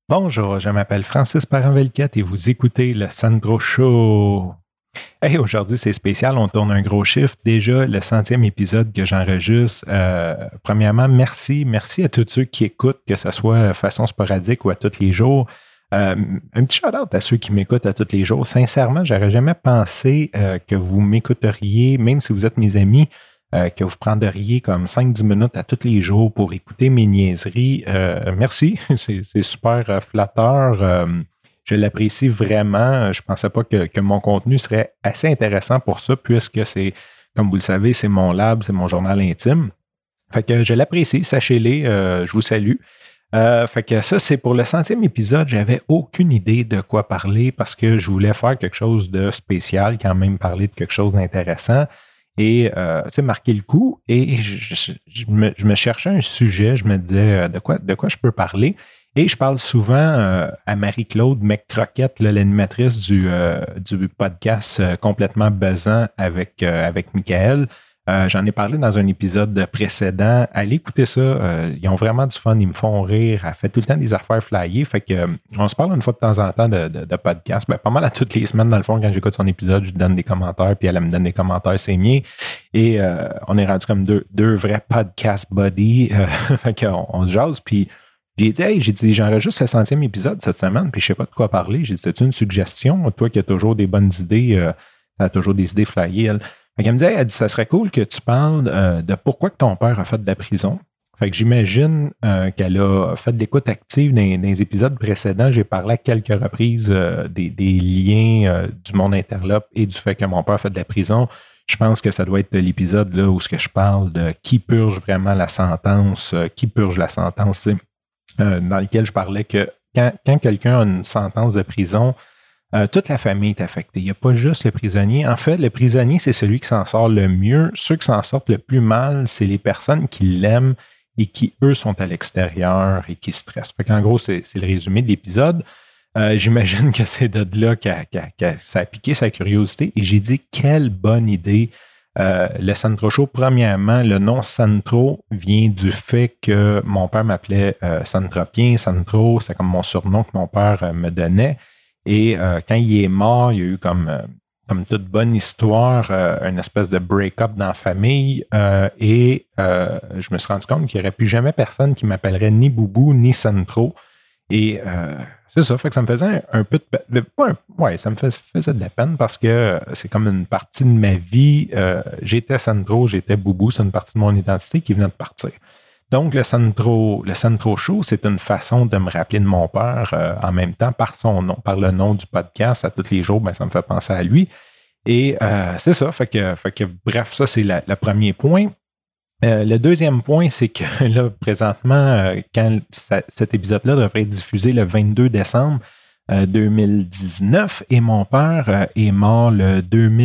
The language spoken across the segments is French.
Bonjour, je m'appelle Francis Parent-Velquette et vous écoutez le Sandro Show. Hey, aujourd'hui, c'est spécial, on tourne un gros chiffre. Déjà, le 100e épisode que j'enregistre. Premièrement, merci à tous ceux qui écoutent, que ce soit de façon sporadique ou à tous les jours. Un petit shout-out à ceux qui m'écoutent à tous les jours. Sincèrement, j'aurais jamais pensé que vous m'écouteriez, même si vous êtes mes amis, que vous prendriez comme 5-10 minutes à tous les jours pour écouter mes niaiseries. Merci, c'est super flatteur. Je l'apprécie vraiment. Je ne pensais pas que mon contenu serait assez intéressant pour ça, puisque c'est, comme vous le savez, c'est mon lab, c'est mon journal intime. Fait que je l'apprécie, sachez-les, je vous salue. Fait que ça, c'est pour le 100e épisode. J'avais aucune idée de quoi parler parce que je voulais faire quelque chose de spécial, quand même parler de quelque chose d'intéressant et marquer le coup. Et je me cherchais un sujet, je me disais de quoi je peux parler. Et je parle souvent à Marie-Claude McCroquette, l'animatrice du podcast Complètement Buzzant avec Michael. J'en ai parlé dans un épisode précédent. Allez écouter ça. Ils ont vraiment du fun. Ils me font rire. Elle fait tout le temps des affaires flyées. Fait que on se parle une fois de temps en temps de podcast. Ben, pas mal à toutes les semaines, dans le fond, quand j'écoute son épisode, je lui donne des commentaires, puis elle me donne des commentaires, c'est mien. Et on est rendu comme deux vrais podcast buddies. Fait qu'on se jase. Puis j'ai dit, j'enregistre le 100e épisode cette semaine, puis je sais pas de quoi parler. J'ai dit, c'est une suggestion? Toi qui as toujours des bonnes idées, tu as toujours des idées flyées, elle. Fait qu'elle me dit, elle dit, ça serait cool que tu parles de pourquoi que ton père a fait de la prison. Fait que j'imagine qu'elle a fait de l'écoute active dans les épisodes précédents. J'ai parlé à quelques reprises des liens du monde interlope et du fait que mon père a fait de la prison. Je pense que ça doit être l'épisode là où ce que je parle de qui purge vraiment la sentence, qui purge la sentence, dans lequel je parlais que quand quelqu'un a une sentence de prison, toute la famille est affectée. Il n'y a pas juste le prisonnier. En fait, le prisonnier, c'est celui qui s'en sort le mieux. Ceux qui s'en sortent le plus mal, c'est les personnes qui l'aiment et qui, eux, sont à l'extérieur et qui stressent. Fait qu'en gros, c'est le résumé de l'épisode. J'imagine que c'est de là que ça a piqué sa curiosité. Et j'ai dit, quelle bonne idée. Le Sandro Show, premièrement, le nom Sandro vient du fait que mon père m'appelait Sandropien. Sandro, c'est comme mon surnom que mon père me donnait. Et quand il est mort, il y a eu comme toute bonne histoire, une espèce de break-up dans la famille. Et je me suis rendu compte qu'il n'y aurait plus jamais personne qui m'appellerait ni Boubou ni Sandro. Et c'est ça, fait que ça me faisait un peu de ça me faisait de la peine parce que c'est comme une partie de ma vie. J'étais Sandro, j'étais Boubou, c'est une partie de mon identité qui venait de partir. Donc, le Sandro Show, c'est une façon de me rappeler de mon père en même temps par son nom, par le nom du podcast. À tous les jours, ben, ça me fait penser à lui. Et c'est ça, fait que bref, ça, c'est le premier point. Le deuxième point, c'est que là, présentement, quand cet épisode-là devrait être diffusé le 22 décembre 2019, et mon père est mort le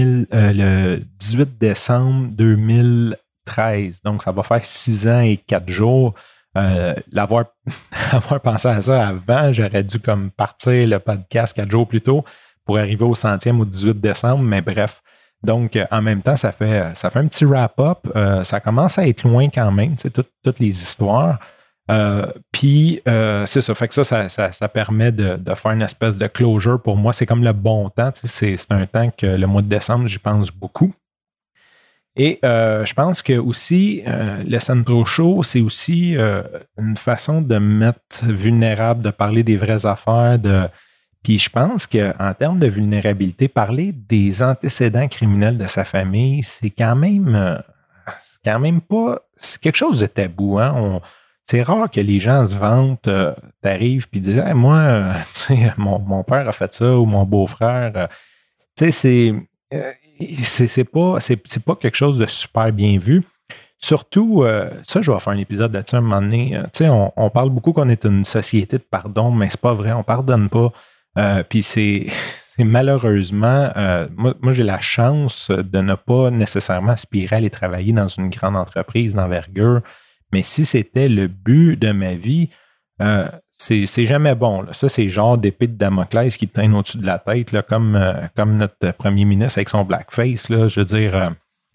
18 décembre 2013. Donc, ça va faire 6 ans et 4 jours. Avoir pensé à ça avant, j'aurais dû comme partir le podcast 4 jours plus tôt pour arriver au 100e au 18 décembre, mais bref. Donc, en même temps, ça fait un petit wrap-up. Ça commence à être loin quand même, tu sais, toutes les histoires. Puis, c'est ça. Fait que ça permet de faire une espèce de closure pour moi. C'est comme le bon temps. Tu sais, c'est un temps que le mois de décembre, j'y pense beaucoup. Et je pense que aussi, le Sandro Show, c'est aussi une façon de me mettre vulnérable, de parler des vraies affaires, Puis je pense qu'en termes de vulnérabilité, parler des antécédents criminels de sa famille, c'est quand même pas... C'est quelque chose de tabou. Hein? C'est rare que les gens se vantent, t'arrives puis disent hey, moi, mon père a fait ça ou mon beau-frère. Tu sais, c'est pas quelque chose de super bien vu. Surtout, ça, je vais faire un épisode là-dessus à un moment donné. Tu sais, on parle beaucoup qu'on est une société de pardon, mais c'est pas vrai, on pardonne pas. Puis c'est malheureusement, moi j'ai la chance de ne pas nécessairement aspirer à aller travailler dans une grande entreprise d'envergure, mais si c'était le but de ma vie, c'est jamais bon. Là. Ça, c'est genre d'épée de Damoclès qui te traîne au-dessus de la tête, là, comme notre premier ministre avec son blackface. Là, je veux dire,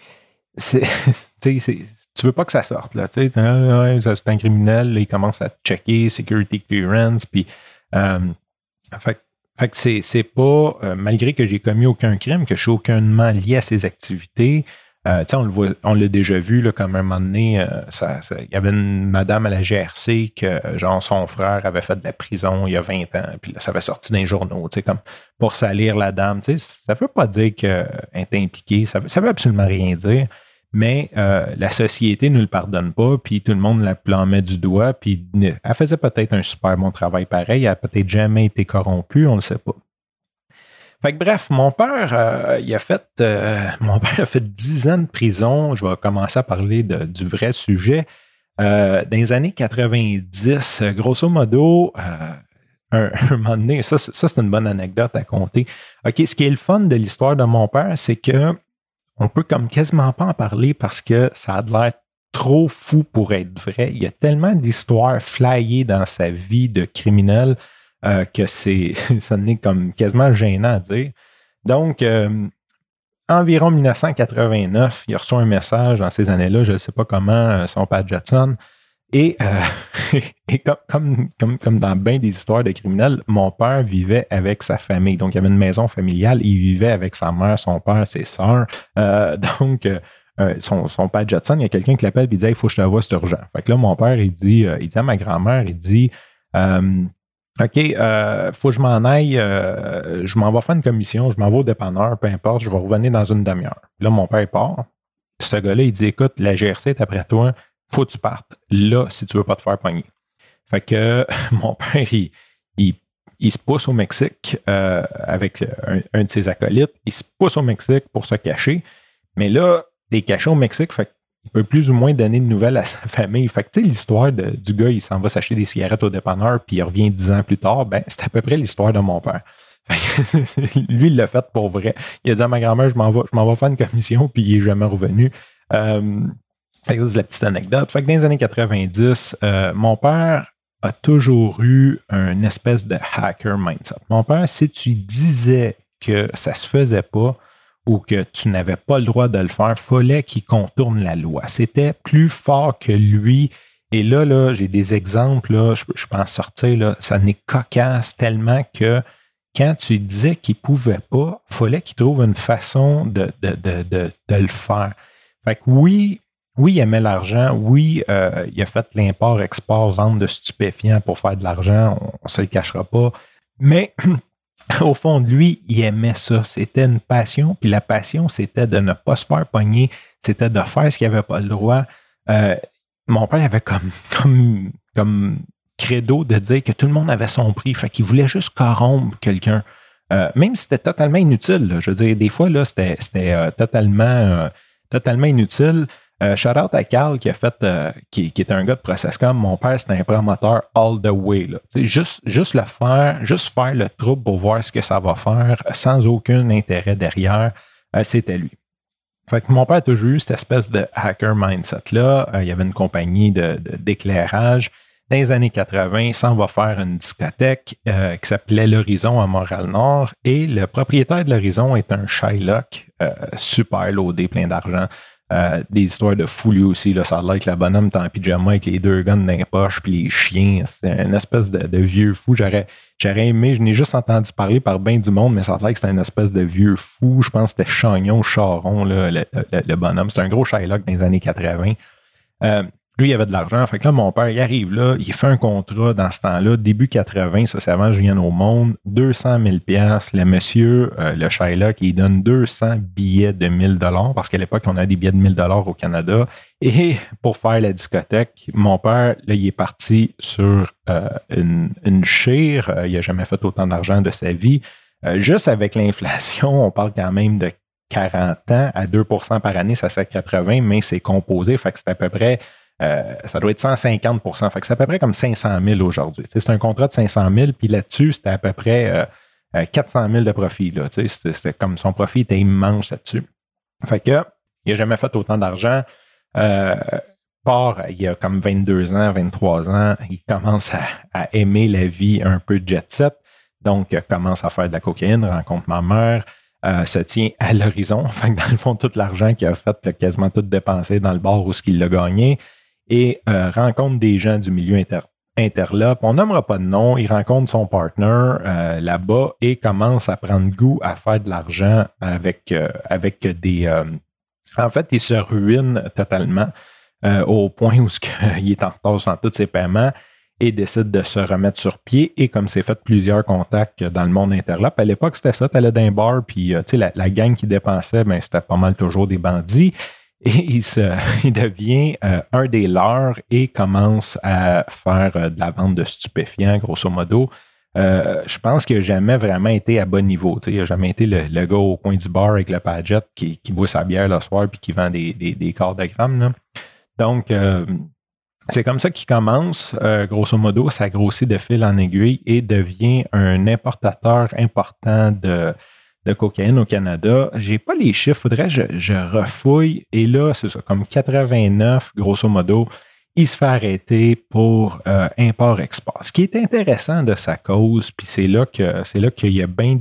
tu veux pas que ça sorte. Là, c'est un criminel, là, il commence à te checker, security clearance, puis Fait que c'est pas, malgré que j'ai commis aucun crime, que je suis aucunement lié à ces activités. On l'a déjà vu, là, comme un moment donné, il y avait une madame à la GRC que, genre, son frère avait fait de la prison il y a 20 ans, puis là, ça avait sorti dans les journaux, comme pour salir la dame. Ça ne veut pas dire qu'elle est impliquée, ça veut absolument rien dire, mais la société ne le pardonne pas, puis tout le monde la blâmait du doigt, puis elle faisait peut-être un super bon travail pareil, elle a peut-être jamais été corrompue, on ne le sait pas. Fait que bref, mon père a fait 10 ans de prison. Je vais commencer à parler du vrai sujet. Dans les années 90, grosso modo, un moment donné, ça c'est une bonne anecdote à conter. OK, ce qui est le fun de l'histoire de mon père, c'est que on peut comme quasiment pas en parler parce que ça a l'air trop fou pour être vrai. Il y a tellement d'histoires flyées dans sa vie de criminel que ça n'est comme quasiment gênant à dire. Donc, environ 1989, il a reçu un message dans ces années-là, je ne sais pas comment, son père Jetson. Et comme dans bien des histoires de criminels, mon père vivait avec sa famille. Donc, il y avait une maison familiale. Il vivait avec sa mère, son père, ses sœurs. Son père Jetson, il y a quelqu'un qui l'appelle et il dit « Il faut que je te vois, c'est urgent. » Fait que là, mon père, il dit à ma grand-mère, il dit OK, faut que je m'en aille, je m'en vais faire une commission, je m'en vais au dépanneur, peu importe, je vais revenir dans une demi-heure. Là, mon père part. Ce gars-là, il dit écoute, la GRC est après toi, faut que tu partes. Là, si tu veux pas te faire pogner. Fait que mon père, il se pousse au Mexique avec un de ses acolytes. Il se pousse au Mexique pour se cacher. Mais là, t'es caché au Mexique, fait il peut plus ou moins donner de nouvelles à sa famille. Fait que, tu sais, l'histoire du gars, il s'en va s'acheter des cigarettes au dépanneur, puis il revient 10 ans plus tard, ben, c'est à peu près l'histoire de mon père. Fait que, lui, il l'a fait pour vrai. Il a dit à ma grand-mère, je m'en vais faire une commission, puis il est jamais revenu. Fait que c'est la petite anecdote. Fait que dans les années 90, mon père a toujours eu une espèce de hacker mindset. Mon père, si tu disais que ça se faisait pas, ou que tu n'avais pas le droit de le faire, il fallait qu'il contourne la loi. C'était plus fort que lui. Et là j'ai des exemples, là, je peux en sortir, là, ça n'est cocasse tellement que quand tu disais qu'il ne pouvait pas, il fallait qu'il trouve une façon de le faire. Fait que oui, il aimait l'argent. Oui, il a fait l'import, export, vente de stupéfiants pour faire de l'argent. On ne se le cachera pas. Mais au fond de lui, il aimait ça. C'était une passion. Puis la passion, c'était de ne pas se faire pogner. C'était de faire ce qu'il n'avait pas le droit. Mon père avait comme credo de dire que tout le monde avait son prix. Fait qu'il voulait juste corrompre quelqu'un. Même si c'était totalement inutile. Là. Je veux dire, des fois, là, c'était totalement inutile. Shout out à Carl qui a fait, qui est un gars de Processcom. Mon père, c'était un promoteur all the way. Là. Juste faire le trouble pour voir ce que ça va faire sans aucun intérêt derrière, c'était lui. Fait que mon père a toujours eu cette espèce de hacker mindset-là. Il y avait une compagnie d'éclairage. Dans les années 80, il s'en va faire une discothèque qui s'appelait l'Horizon à Montréal-Nord. Et le propriétaire de l'Horizon est un Shylock super loadé, plein d'argent. Des histoires de fou lui aussi. Là, ça a l'air que la bonhomme est en pyjama avec les deux guns dans les poches puis les chiens. C'est une espèce de vieux fou. J'aurais aimé, je n'ai juste entendu parler par bien du monde, mais ça a l'air que c'était une espèce de vieux fou. Je pense que c'était Chagnon, Charon, là, le bonhomme. C'était un gros Shylock dans les années 80. Lui, il avait de l'argent. Fait que là, mon père, il arrive là, il fait un contrat dans ce temps-là, début 80, ça c'est avant que je vienne au monde, 200 000 $. Le monsieur, le Shylock, il donne 200 billets de 1000 $, parce qu'à l'époque, on a des billets de 1000 $ au Canada. Et pour faire la discothèque, mon père, là, il est parti sur une chire. Il n'a jamais fait autant d'argent de sa vie. Juste avec l'inflation, on parle quand même de 40 ans à 2% par année, ça c'est 80, mais c'est composé, fait que c'est à peu près ça doit être 150%. Fait que c'est à peu près comme 500 000 aujourd'hui. C'est un contrat de 500 000, puis là-dessus, c'était à peu près 400 000 de profit. Là, c'était comme son profit était immense là-dessus. Fait que il n'a jamais fait autant d'argent. Il y a comme 22 ans, 23 ans, il commence à aimer la vie un peu jet set. Donc, commence à faire de la cocaïne, rencontre ma mère. Se tient à l'horizon. Fait que dans le fond, tout l'argent qu'il a fait, quasiment tout dépensé dans le bar où ce qu'il l'a gagné. Et rencontre des gens du milieu interlope. On nommera pas de nom. Il rencontre son partner là-bas et commence à prendre goût à faire de l'argent avec des... en fait, il se ruine totalement au point où il est en retard sur tous ses paiements et décide de se remettre sur pied. Et comme c'est fait plusieurs contacts dans le monde interlope, à l'époque, c'était ça, tu allais dans un bar, puis la gang qui dépensait, ben, c'était pas mal toujours des bandits. Et il devient un des leurs et commence à faire de la vente de stupéfiants, grosso modo. Je pense qu'il n'a jamais vraiment été à bon niveau. Il n'a jamais été le gars au coin du bar avec le Padgett qui boit sa bière le soir puis qui vend des quarts de grammes, là. Donc, c'est comme ça qu'il commence. Grosso modo, ça grossit de fil en aiguille et devient un importateur important de cocaïne au Canada. J'ai pas les chiffres, faudrait que je refouille. Et là, c'est ça, comme 89, grosso modo, il se fait arrêter pour import-export. Ce qui est intéressant de sa cause, puis c'est là qu'il y a bien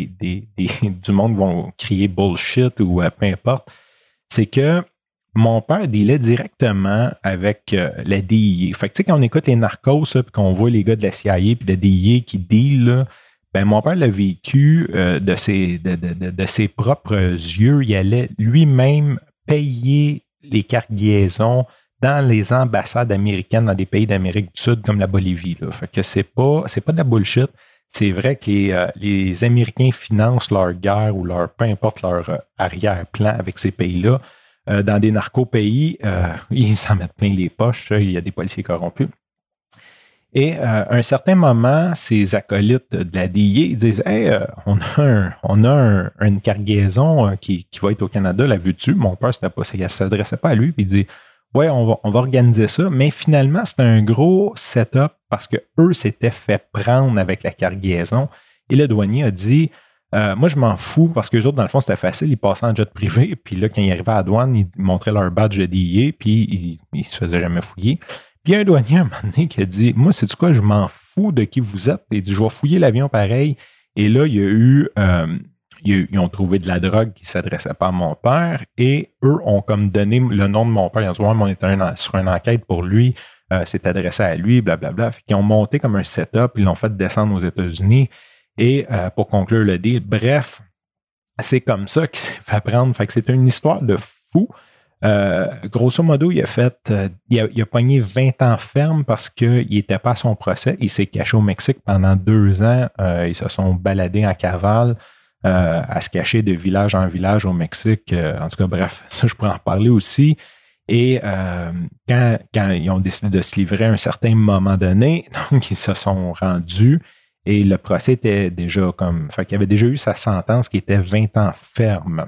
du monde qui vont crier bullshit ou peu importe, c'est que mon père dealait directement avec la DIA. Fait que tu sais, quand on écoute les narcos, puis qu'on voit les gars de la CIA puis de la DIA qui deal, là, ben mon père l'a vécu de ses propres yeux. Il allait lui-même payer les cargaisons dans les ambassades américaines dans des pays d'Amérique du Sud comme la Bolivie, là. Fait que c'est pas de la bullshit. C'est vrai que les Américains financent leur guerre ou peu importe leur arrière-plan avec ces pays-là. Dans des narco-pays, ils s'en mettent plein les poches. Il y a des policiers corrompus. Et à un certain moment, ces acolytes de la DIA, ils disent « Hey, on a une cargaison qui va être au Canada, la veux-tu? » Mon père, ça ne s'adressait pas à lui. Puis il dit « Ouais, on va organiser ça. » Mais finalement, c'était un gros setup parce qu'eux s'étaient fait prendre avec la cargaison. Et le douanier a dit moi, je m'en fous parce qu'eux autres, dans le fond, c'était facile. Ils passaient en jet privé. Puis là, quand ils arrivaient à la douane, ils montraient leur badge de DIA. Puis ils ne se faisaient jamais fouiller. Puis il y a un douanier à un moment donné qui a dit « Moi, c'est quoi, je m'en fous de qui vous êtes. » Il dit « Je vais fouiller l'avion pareil. » Et là, il y a eu... ils ont trouvé de la drogue qui ne s'adressait pas à mon père. Et eux ont comme donné le nom de mon père. Ils ont dit « Ouais, mais on était sur une enquête pour lui. C'est adressé à lui, blablabla. » Fait qu'ils ont monté comme un setup. Ils l'ont fait descendre aux États-Unis. Et pour conclure le deal, bref, c'est comme ça qu'il s'est fait prendre. Fait que c'est une histoire de fou. Grosso modo, il a pogné 20 ans ferme parce qu'il n'était pas à son procès. Il s'est caché au Mexique pendant 2 ans. Ils se sont baladés en cavale à se cacher de village en village au Mexique. En tout cas, bref, ça, je pourrais en reparler aussi. Et quand ils ont décidé de se livrer à un certain moment donné, donc ils se sont rendus. Et le procès était déjà comme... Fait qu'il avait déjà eu sa sentence qui était 20 ans ferme.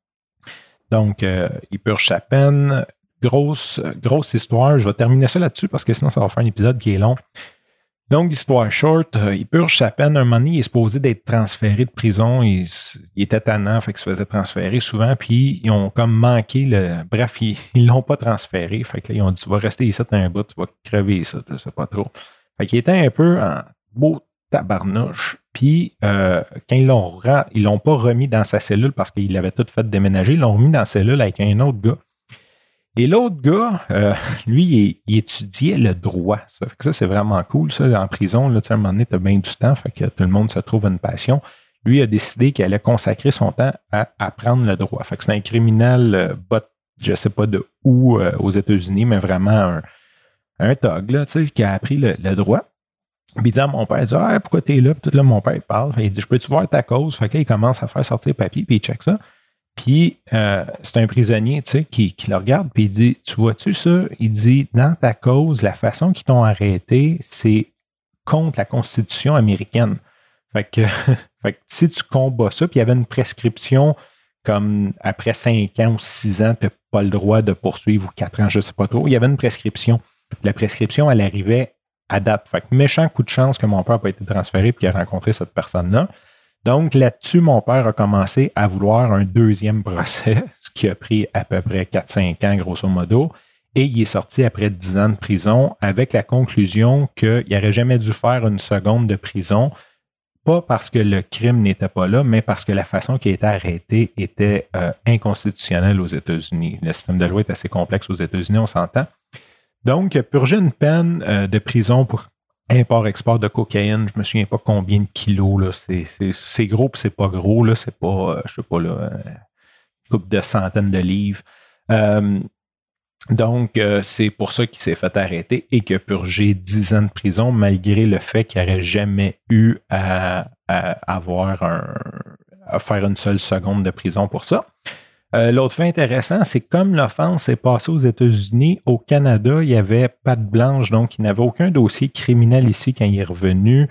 Donc, il purge sa peine. Grosse histoire. Je vais terminer ça là-dessus parce que sinon, ça va faire un épisode qui est long. Donc, histoire short, il purge sa peine. Un moment donné, il est supposé d'être transféré de prison. Il était tannant, fait qu'il se faisait transférer souvent. Puis, ils ont comme manqué Bref, ils l'ont pas transféré. Fait que là, ils ont dit, tu vas rester ici dans un bout, tu vas crever ça, je sais pas trop. Fait qu'il était un peu en beau tabarnouche. Puis, quand ils l'ont pas remis dans sa cellule parce qu'il avait tout fait déménager, ils l'ont remis dans la cellule avec un autre gars. Et l'autre gars, lui, il étudiait le droit. Ça fait que ça, c'est vraiment cool, ça, en prison. Là, à un moment donné, tu as bien du temps, fait que tout le monde se trouve une passion. Lui a décidé qu'il allait consacrer son temps à apprendre le droit. Fait que c'est un criminel, je sais pas de où aux États-Unis, mais vraiment un thug, là, qui a appris le droit. Puis il dit à mon père, il dit « pourquoi t'es là? » Puis tout là, mon père, il parle. Il dit « Je peux-tu voir ta cause? » Fait que là, il commence à faire sortir le papier, puis il check ça. Puis c'est un prisonnier, qui le regarde, puis il dit « Tu vois-tu ça? » Il dit « Dans ta cause, la façon qu'ils t'ont arrêté, c'est contre la Constitution américaine. » Fait que si tu combats ça, puis il y avait une prescription comme après 5 ans ou 6 ans, tu n'as pas le droit de poursuivre, ou 4 ans, je ne sais pas trop. Il y avait une prescription. La prescription, elle arrivait à date. Fait que méchant coup de chance que mon père n'a pas été transféré et qu'il a rencontré cette personne-là. Donc là-dessus, mon père a commencé à vouloir un deuxième procès, ce qui a pris à peu près 4-5 ans, grosso modo. Et il est sorti après 10 ans de prison avec la conclusion qu'il n'aurait jamais dû faire une seconde de prison, pas parce que le crime n'était pas là, mais parce que la façon qu'il a été arrêté était inconstitutionnelle aux États-Unis. Le système de loi est assez complexe aux États-Unis, on s'entend. Donc, purger une peine de prison pour import-export de cocaïne. Je me souviens pas combien de kilos. Là. C'est gros puis c'est pas gros. Là. C'est pas, je sais pas, là, une couple de centaines de livres. Donc, c'est pour ça qu'il s'est fait arrêter et qu'il a purgé 10 ans de prison, malgré le fait qu'il n'aurait jamais eu à faire une seule seconde de prison pour ça. L'autre fait intéressant, c'est comme l'offense est passée aux États-Unis, au Canada, il y avait patte blanche, donc il n'avait aucun dossier criminel ici quand il est revenu.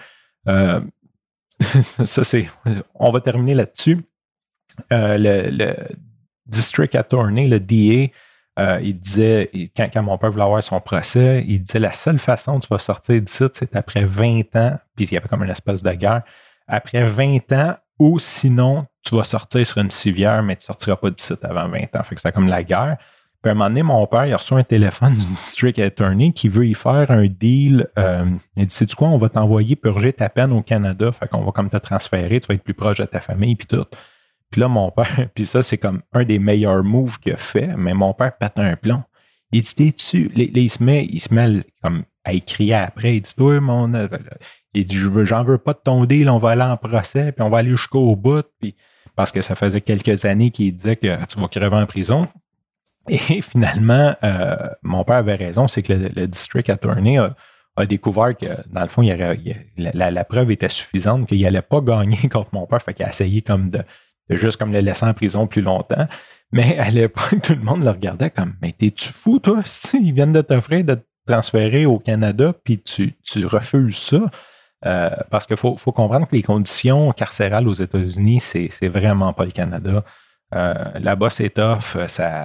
On va terminer là-dessus. Le District Attorney, le DA, il disait, quand mon père voulait avoir son procès, il disait la seule façon que tu vas sortir d'ici, c'est après 20 ans, puis il y avait comme une espèce de guerre, après 20 ans, ou sinon, tu vas sortir sur une civière, mais tu ne sortiras pas d'ici avant 20 ans. Fait que c'était comme la guerre. Puis à un moment donné, mon père, il a reçu un téléphone du District Attorney qui veut y faire un deal. Il dit, sais-tu quoi, on va t'envoyer purger ta peine au Canada, fait qu'on va comme te transférer, tu vas être plus proche de ta famille, puis tout. Puis là, mon père, puis ça, c'est comme un des meilleurs moves qu'il a fait, mais mon père pète un plomb. Il dit, t'es-tu? Il se met comme à écrire après. Il dit, toi, il dit, j'en veux pas de ton deal, on va aller en procès, puis on va aller jusqu'au bout. Puis, parce que ça faisait quelques années qu'il disait que tu vas crever en prison. Et finalement, mon père avait raison, c'est que le District Attorney a découvert que, dans le fond, la preuve était suffisante, qu'il n'allait pas gagner contre mon père. Fait qu'il a essayé comme de juste comme le laisser en prison plus longtemps. Mais à l'époque, tout le monde le regardait comme, mais t'es-tu fou, toi? Ils viennent de t'offrir de te transférer au Canada, puis tu refuses ça. Parce qu'il faut comprendre que les conditions carcérales aux États-Unis, c'est vraiment pas le Canada. Là-bas, c'est tough.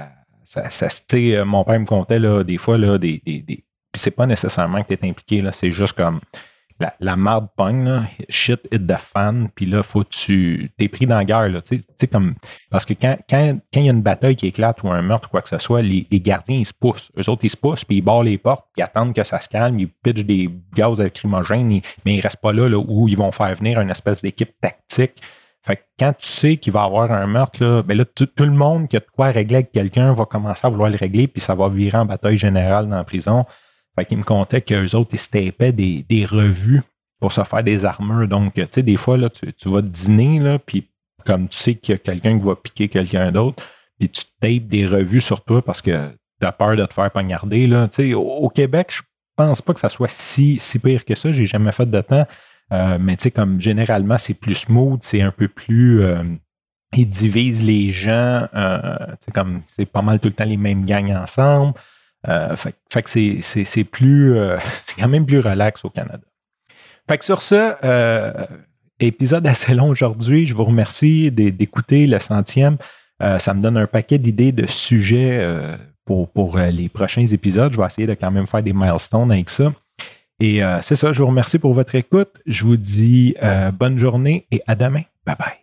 Mon père me contait là, des fois, là, puis c'est pas nécessairement que tu es impliqué, là, c'est juste comme la marde pogne, là, shit hit the fan, puis là, t'es pris dans la guerre, là, comme, parce que quand il y a une bataille qui éclate ou un meurtre ou quoi que ce soit, les gardiens, ils se poussent. Eux autres, ils se poussent, puis ils barrent les portes, puis ils attendent que ça se calme, ils pitchent des gaz lacrymogènes, mais ils restent pas là, où ils vont faire venir une espèce d'équipe tactique. Fait que quand tu sais qu'il va y avoir un meurtre, là, ben là, tout le monde qui a de quoi régler avec quelqu'un va commencer à vouloir le régler, puis ça va virer en bataille générale dans la prison. Fait qu'il me contait qu'eux autres, ils se tapaient des revues pour se faire des armures. Donc, tu sais, des fois, là, tu vas dîner, là, puis comme tu sais qu'il y a quelqu'un qui va piquer quelqu'un d'autre, puis tu tapes des revues sur toi parce que tu as peur de te faire poignarder, là. Tu sais, au Québec, je pense pas que ça soit si pire que ça. J'ai jamais fait de temps. Mais tu sais, comme généralement, c'est plus smooth, c'est un peu plus... ils divisent les gens, comme c'est pas mal tout le temps les mêmes gangs ensemble. Fait que c'est plus... c'est quand même plus relax au Canada. Fait que sur ce, épisode assez long aujourd'hui. Je vous remercie d'écouter le 100e. Ça me donne un paquet d'idées de sujets pour les prochains épisodes. Je vais essayer de quand même faire des milestones avec ça. Et c'est ça, je vous remercie pour votre écoute. Je vous dis bonne journée et à demain. Bye bye.